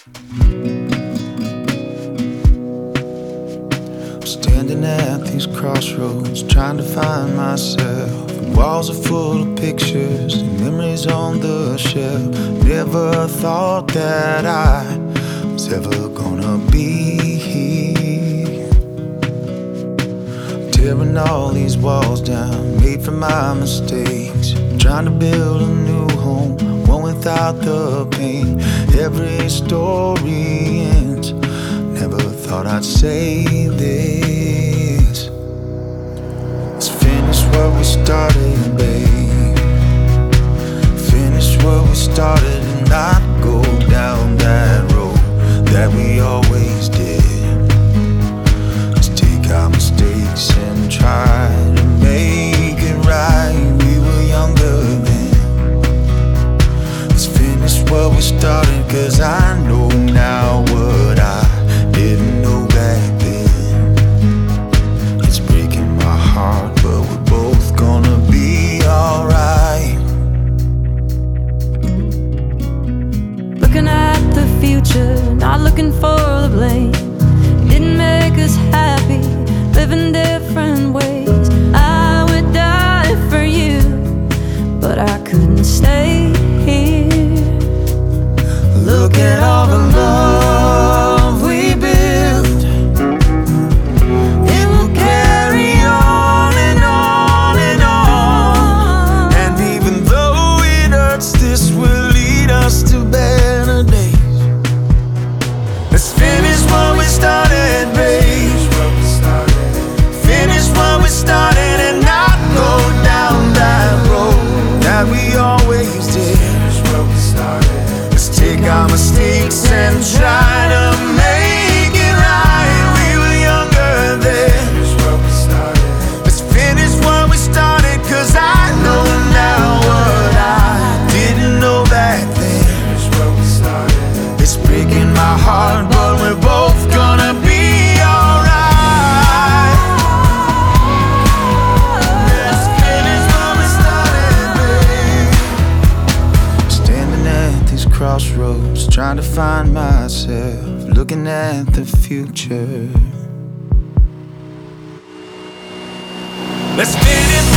Standing at these crossroads, trying to find myself. The walls are full of pictures and memories on the shelf. Never thought that I was ever gonna be here, tearing all these walls down, made from my mistakes. Trying to build a new home, one without the pain. Every story ends. Never thought I'd say this. Let's finish what we started, babe. Finish what we started and not go down that road that we always did. Let's take our mistakes and try to make it right. We were younger then. Let's finish what we started, 'cause I know now what I didn't know back then. It's breaking my heart, but we're both gonna be alright. Looking at the future, not looking for the blame. Didn't make us happy, living different ways. I would die for you, but I couldn't stay here. Look at all the love we built. It will carry on and on and on. And even though it hurts, this will lead us to better days. Let's finish what we started, babe. Finish what we started and not go down that road that we always did. Let's take our mistakes and try to make it right. We were younger then. Let's finish what we started, 'cause I know now what I didn't know back then. It's breaking my heart, but we're both gonna be alright. Let's finish what we started, babe. Standing at these crossroads, trying to find myself, looking at the future. Let's finish